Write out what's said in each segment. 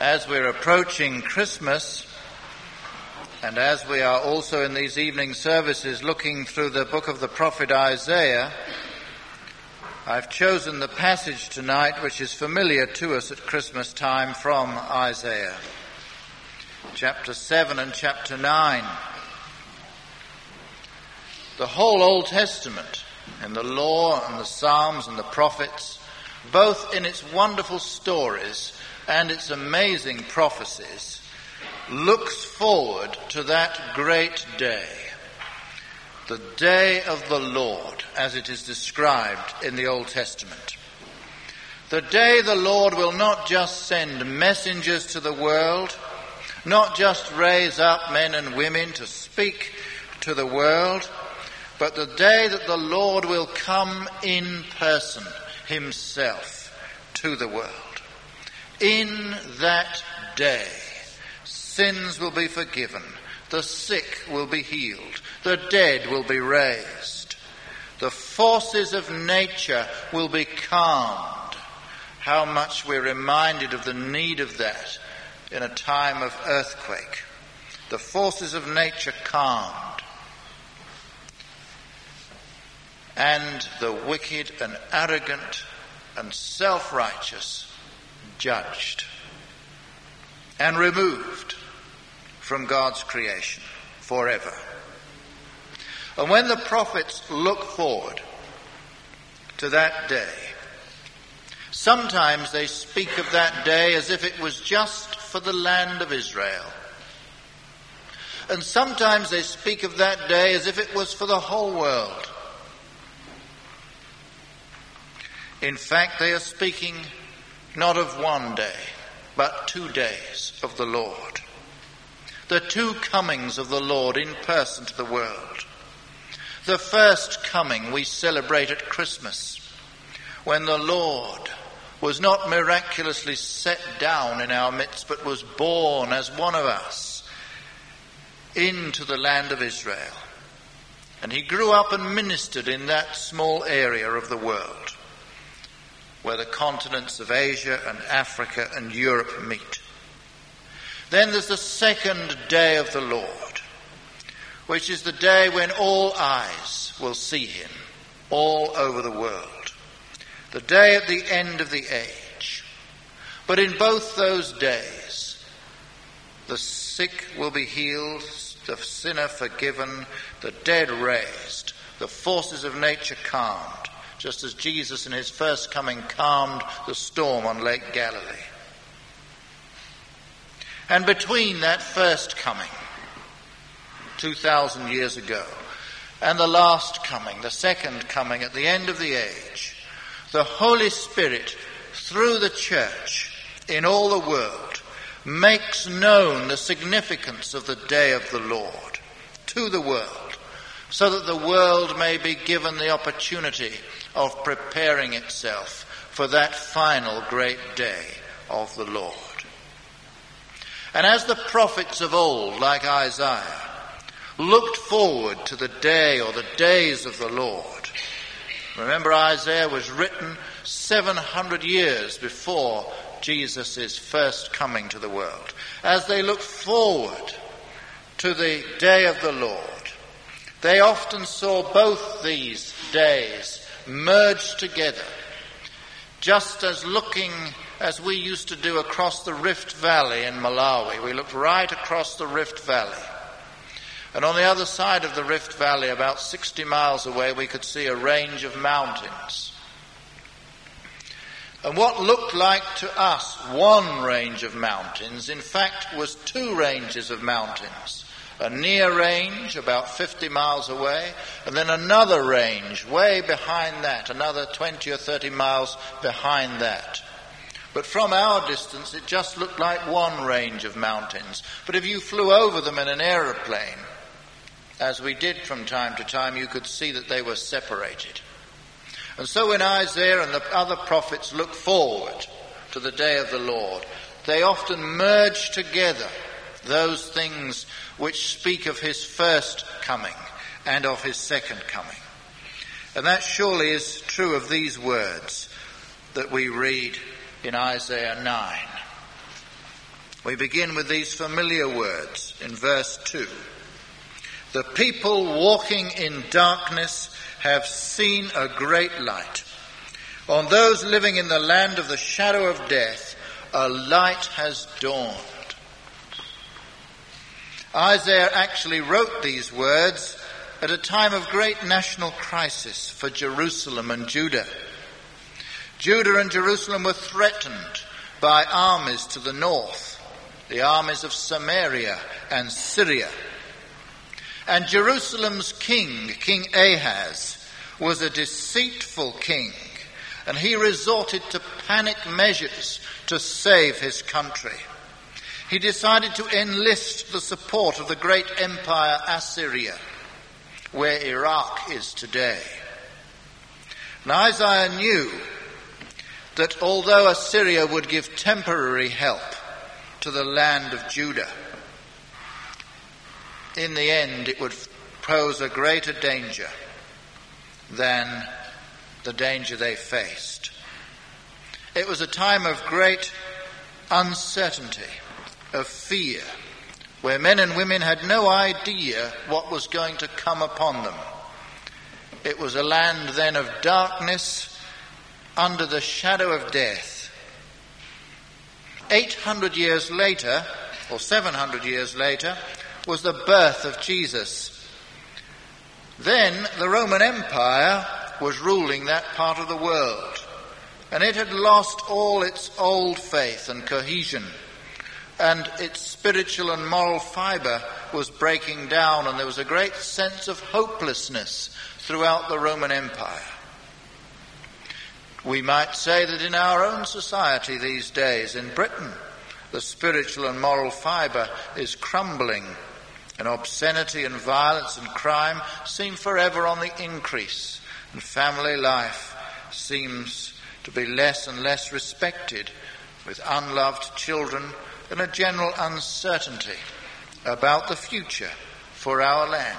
As we're approaching Christmas, and as we are also in these evening services looking through the book of the prophet Isaiah, I've chosen the passage tonight which is familiar to us at Christmas time from Isaiah, chapter 7 and chapter 9. The whole Old Testament, in the law and the Psalms and the prophets, both in its wonderful stories and its amazing prophecies, looks forward to that great day, the day of the Lord, as it is described in the Old Testament. The day the Lord will not just send messengers to the world, not just raise up men and women to speak to the world, but the day that the Lord will come in person himself to the world. In that day, sins will be forgiven, the sick will be healed, the dead will be raised, the forces of nature will be calmed. How much we're reminded of the need of that in a time of earthquake. The forces of nature calmed, and the wicked and arrogant and self-righteous judged and removed from God's creation forever. And when the prophets look forward to that day, sometimes they speak of that day as if it was just for the land of Israel. And sometimes they speak of that day as if it was for the whole world. In fact, they are speaking not of one day, but 2 days of the Lord. The 2 comings of the Lord in person to the world. The first coming we celebrate at Christmas, when the Lord was not miraculously set down in our midst, but was born as one of us into the land of Israel. And he grew up and ministered in that small area of the world, where the continents of Asia and Africa and Europe meet. Then there's the second day of the Lord, which is the day when all eyes will see him all over the world. The day at the end of the age. But in both those days, the sick will be healed, the sinner forgiven, the dead raised, the forces of nature calmed, just as Jesus in his first coming calmed the storm on Lake Galilee. And between that first coming, 2,000 years ago, and the last coming, the second coming at the end of the age, the Holy Spirit, through the church in all the world, makes known the significance of the day of the Lord to the world, so that the world may be given the opportunity of preparing itself for that final great day of the Lord. And as the prophets of old, like Isaiah, looked forward to the day or the days of the Lord, remember Isaiah was written 700 years before Jesus' first coming to the world. As they looked forward to the day of the Lord, they often saw both these days merged together, just as looking as we used to do across the Rift Valley in Malawi. We looked right across the Rift Valley. And on the other side of the Rift Valley, about 60 miles away, we could see a range of mountains. And what looked like to us one range of mountains, in fact, was 2 ranges of mountains. A near range about 50 miles away, and then another range way behind that, another 20 or 30 miles behind that. But from our distance, it just looked like one range of mountains. But if you flew over them in an aeroplane, as we did from time to time, you could see that they were separated. And so when Isaiah and the other prophets look forward to the day of the Lord, they often merge together those things which speak of his first coming and of his second coming. And that surely is true of these words that we read in Isaiah 9. We begin with these familiar words in verse 2. The people walking in darkness have seen a great light. On those living in the land of the shadow of death, a light has dawned. Isaiah actually wrote these words at a time of great national crisis for Jerusalem and Judah. Judah and Jerusalem were threatened by armies to the north, the armies of Samaria and Syria. And Jerusalem's king, King Ahaz, was a deceitful king, and he resorted to panic measures to save his country. He decided to enlist the support of the great empire Assyria, where Iraq is today. And Isaiah knew that although Assyria would give temporary help to the land of Judah, in the end it would pose a greater danger than the danger they faced. It was a time of great uncertainty, of fear, where men and women had no idea what was going to come upon them. It was a land then of darkness under the shadow of death. 800 years later, or 700 years later, was the birth of Jesus. Then the Roman Empire was ruling that part of the world, and it had lost all its old faith and cohesion, and its spiritual and moral fibre was breaking down, and there was a great sense of hopelessness throughout the Roman Empire. We might say that in our own society these days, in Britain, the spiritual and moral fibre is crumbling, and obscenity and violence and crime seem forever on the increase, and family life seems to be less and less respected, with unloved children and a general uncertainty about the future for our land.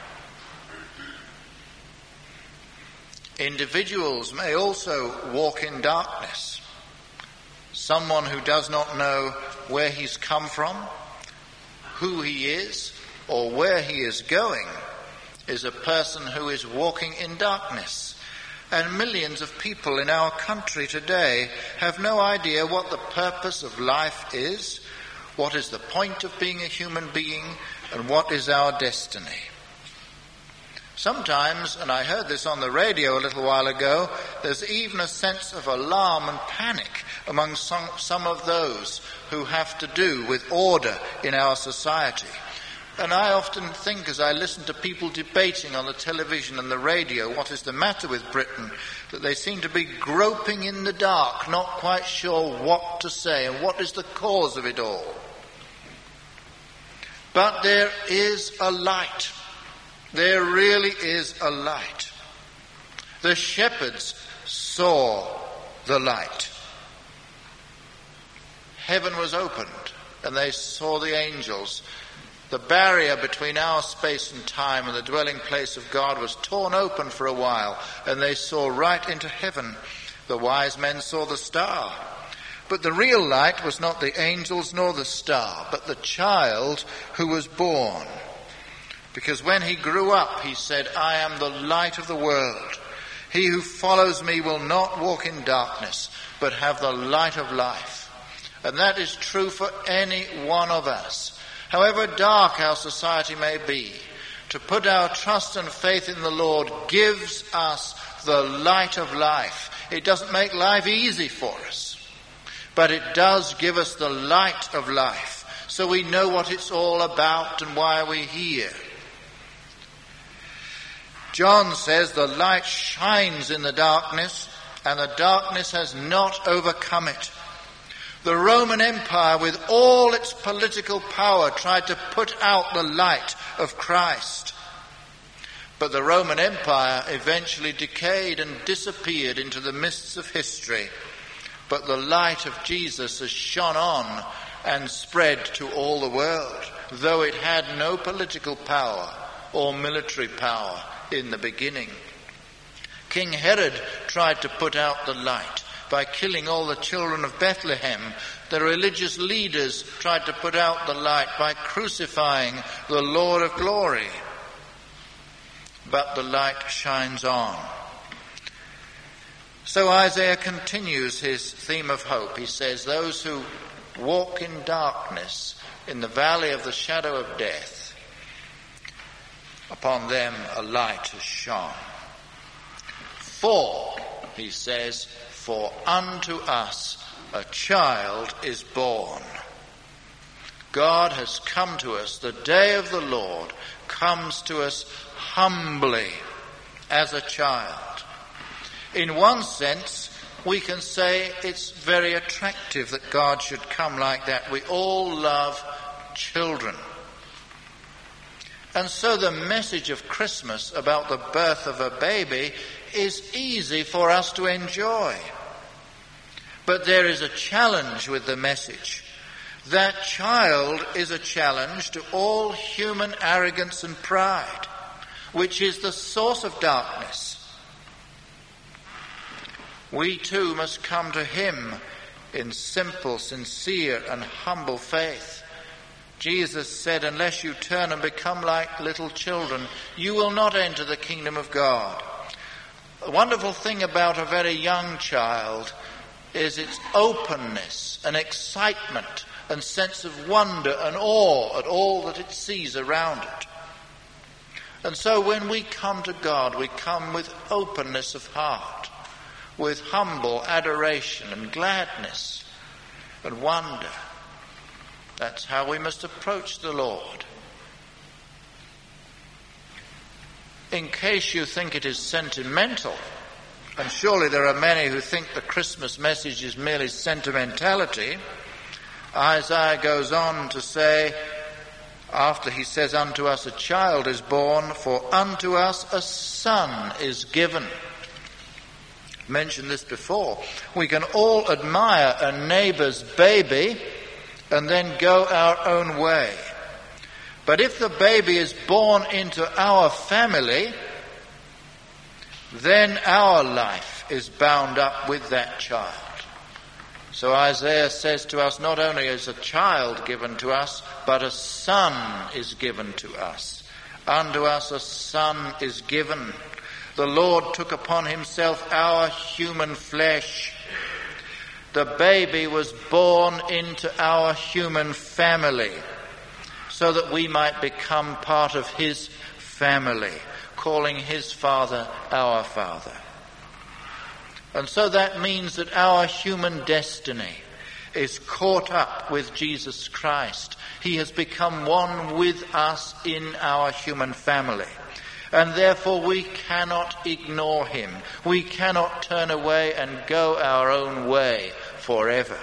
Individuals may also walk in darkness. Someone who does not know where he's come from, who he is, or where he is going, is a person who is walking in darkness. And millions of people in our country today have no idea what the purpose of life is, what is the point of being a human being, and what is our destiny. Sometimes, and I heard this on the radio a little while ago, there's even a sense of alarm and panic among some of those who have to do with order in our society. And I often think, as I listen to people debating on the television and the radio what is the matter with Britain, that they seem to be groping in the dark, not quite sure what to say and what is the cause of it all. But there is a light. There really is a light. The shepherds saw the light. Heaven was opened, and they saw the angels. The barrier between our space and time and the dwelling place of God was torn open for a while, and they saw right into heaven. The wise men saw the star. But the real light was not the angels nor the star, but the child who was born. Because when he grew up, he said, "I am the light of the world. He who follows me will not walk in darkness, but have the light of life." And that is true for any one of us. However dark our society may be, to put our trust and faith in the Lord gives us the light of life. It doesn't make life easy for us, but it does give us the light of life, so we know what it's all about and why we're here. John says the light shines in the darkness, and the darkness has not overcome it. The Roman Empire, with all its political power, tried to put out the light of Christ. But the Roman Empire eventually decayed and disappeared into the mists of history. But the light of Jesus has shone on and spread to all the world, though it had no political power or military power in the beginning. King Herod tried to put out the light, by killing all the children of Bethlehem. The religious leaders tried to put out the light by crucifying the Lord of glory. But the light shines on. So Isaiah continues his theme of hope. He says, those who walk in darkness, in the valley of the shadow of death, upon them a light has shone. For, he says, for unto us a child is born. God has come to us. The day of the Lord comes to us humbly as a child. In one sense, we can say it's very attractive that God should come like that. We all love children. And so the message of Christmas about the birth of a baby is easy for us to enjoy. But there is a challenge with the message. That child is a challenge to all human arrogance and pride, which is the source of darkness. We too must come to him in simple, sincere and humble faith. Jesus said, unless you turn and become like little children, you will not enter the kingdom of God. The wonderful thing about a very young child is its openness and excitement and sense of wonder and awe at all that it sees around it. And so when we come to God, we come with openness of heart, with humble adoration and gladness and wonder. That's how we must approach the Lord. In case you think it is sentimental, and surely there are many who think the Christmas message is merely sentimentality, Isaiah goes on to say, after he says, unto us a child is born, for unto us a son is given. Mentioned this before. We can all admire a neighbour's baby and then go our own way. But if the baby is born into our family, then our life is bound up with that child. So Isaiah says to us, not only is a child given to us, but a son is given to us. Unto us a son is given. The Lord took upon himself our human flesh. The baby was born into our human family so that we might become part of his family, calling his Father our Father. And so that means that our human destiny is caught up with Jesus Christ. He has become one with us in our human family. And therefore we cannot ignore him. We cannot turn away and go our own way forever.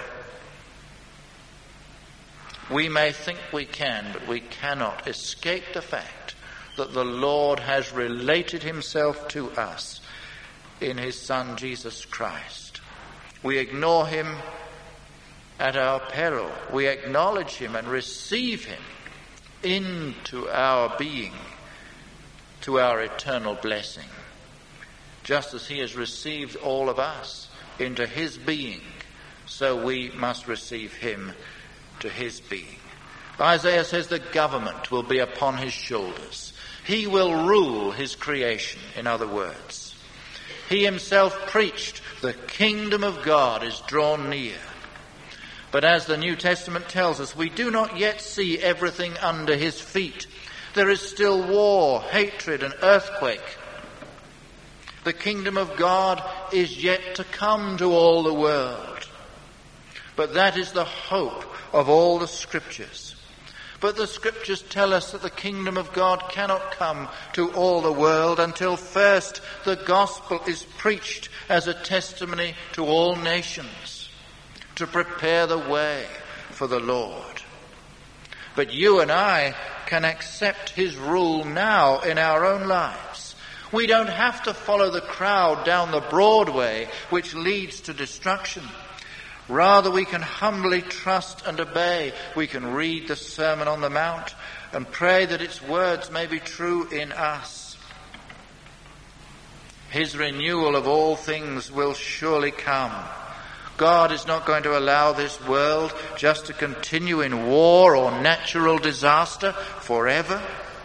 We may think we can, but we cannot escape the fact that the Lord has related himself to us in his Son Jesus Christ. We ignore him at our peril. We acknowledge him and receive him into our being, to our eternal blessing. Just as he has received all of us into his being, so we must receive him to his being. Isaiah says the government will be upon his shoulders. He will rule his creation, in other words. He himself preached, the kingdom of God is drawn near. But as the New Testament tells us, we do not yet see everything under his feet. There is still war, hatred, and earthquake. The kingdom of God is yet to come to all the world. But that is the hope of all the scriptures. But the scriptures tell us that the kingdom of God cannot come to all the world until first the gospel is preached as a testimony to all nations, to prepare the way for the Lord. But you and I can accept his rule now in our own lives. We don't have to follow the crowd down the broad way which leads to destruction. Rather, we can humbly trust and obey. We can read the Sermon on the Mount and pray that its words may be true in us. His renewal of all things will surely come. God is not going to allow this world just to continue in war or natural disaster forever.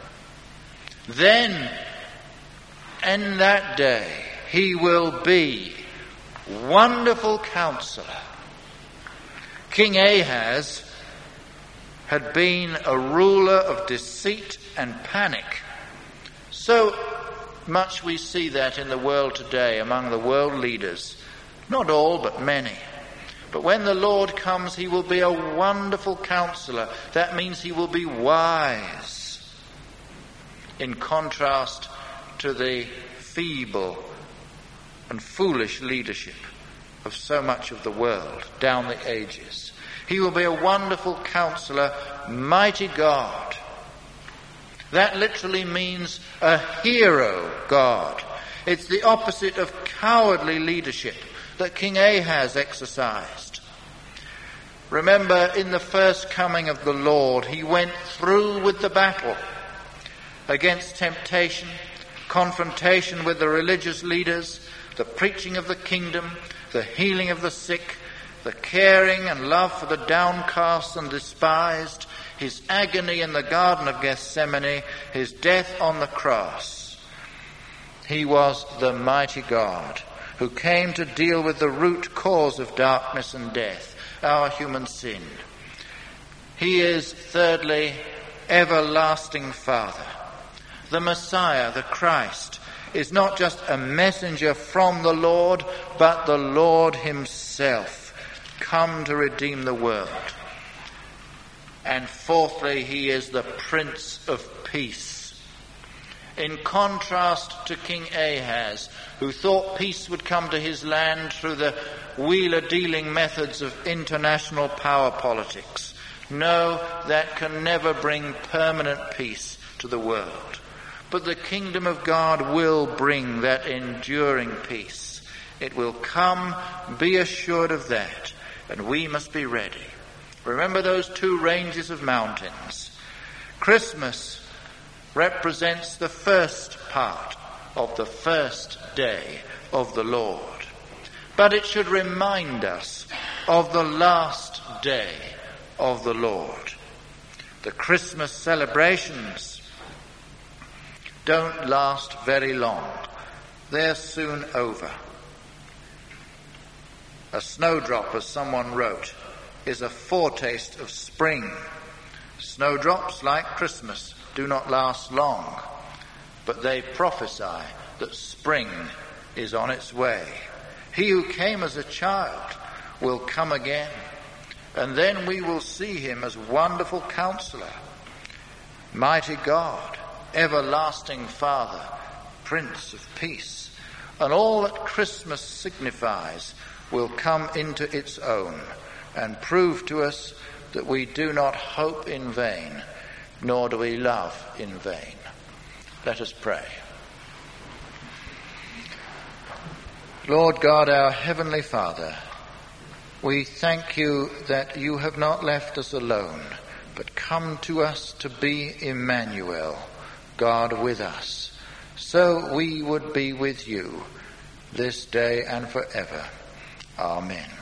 Then, in that day, he will be Wonderful Counselor. King Ahaz had been a ruler of deceit and panic. So much we see that in the world today among the world leaders. Not all, but many. But when the Lord comes, he will be a wonderful counselor. That means he will be wise, in contrast to the feeble and foolish leadership of so much of the world down the ages. He will be a wonderful counselor, mighty God. That literally means a hero God. It's the opposite of cowardly leadership that King Ahaz exercised. Remember, in the first coming of the Lord, he went through with the battle against temptation, confrontation with the religious leaders, the preaching of the kingdom, the healing of the sick, the caring and love for the downcast and despised, his agony in the Garden of Gethsemane, his death on the cross. He was the mighty God who came to deal with the root cause of darkness and death, our human sin. He is, thirdly, everlasting Father. The Messiah, the Christ, is not just a messenger from the Lord, but the Lord himself, come to redeem the world. And fourthly, he is the Prince of Peace. In contrast to King Ahaz, who thought peace would come to his land through the wheeler-dealing methods of international power politics. No, that can never bring permanent peace to the world. But the kingdom of God will bring that enduring peace. It will come, be assured of that, and we must be ready. Remember those two ranges of mountains. Christmas represents the first part of the first day of the Lord. But it should remind us of the last day of the Lord. The Christmas celebrations don't last very long. They're soon over. A snowdrop, as someone wrote, is a foretaste of spring. Snowdrops, like Christmas, do not last long, but they prophesy that spring is on its way. He who came as a child will come again, and then we will see him as Wonderful Counselor, Mighty God, Everlasting Father, Prince of Peace. And all that Christmas signifies will come into its own and prove to us that we do not hope in vain, nor do we love in vain. Let us pray. Lord God, our Heavenly Father, we thank you that you have not left us alone, but come to us to be Emmanuel, God with us. So we would be with you this day and forever. Amen.